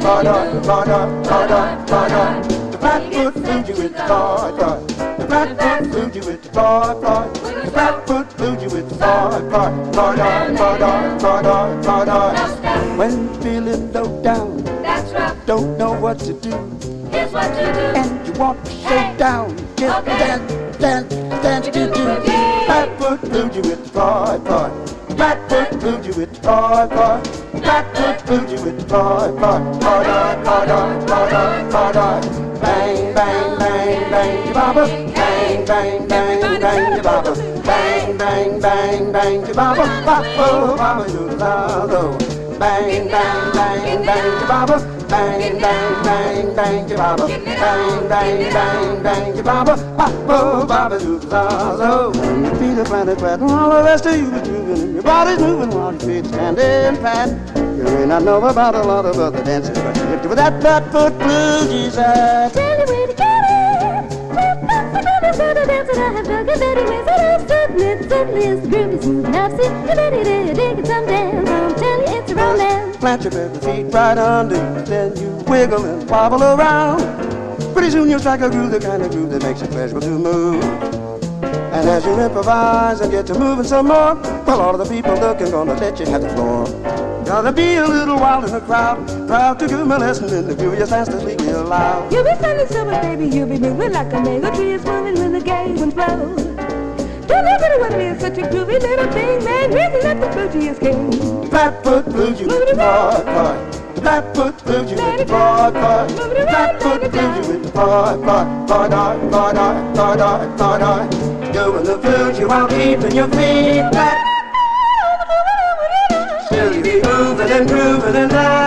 The Flatfoot Bluesy with the toy toy. The Flatfoot Bluesy with the toy toy. The Flatfoot Bluesy with the toy toy. When you're feeling low down, That's rough. don't know what to do, Here's what to do. and you want to shake down, just dance to do. Flatfoot Bluesy with the toy toy. Flatfoot Bluesy with the toy toy. Flatfoot Bluesy with the toy toy. Bang, bang, bang, bang, jababa. Bang, bang, bang, bang, jababa. Bang, bang, bang, bang, jababa. Baba, baba, do-la-do. Bang, bang, bang, bang, jababa. Bang, bang, bang, bang, jababa. Bang, bang, bang, bang, jababa. Baba, baba, do-la-do. Your feet are planted flat, and all the rest of you is moving, and your body's moving while your feet standing flat. You may not know about a lot of other dances, but if you with that Flatfoot Bluesy side. Tell you where to get it. Dance that I have dug in many ways that I've submit. Certainly it's groovy, smooth, and I've seen you ready to dig it some dance. I'm telling you it's a romance. Plant your baby feet right under you, then you wiggle and wobble around. Pretty soon you'll strike a groove, the kind of groove that makes it pleasurable to move. And as you improvise and get to moving some more, well, all of the people looking gonna let you have the floor. Gotta be a little wild in the crowd, proud to give my lesson in the furious dance that we get loud. You'll be feeling so much, baby, you'll be moving like a mango tree is moving when the gay winds blow. Don't know what it is, such a groovy little thing, man, really let the boogie is king. Flatfoot Bluesy with the toy toy. The Flatfoot Bluesy with the toy toy. The Flatfoot Bluesy with the toy toy. Doing the bluesy while keeping your feet flat. Still you be moving and grooving and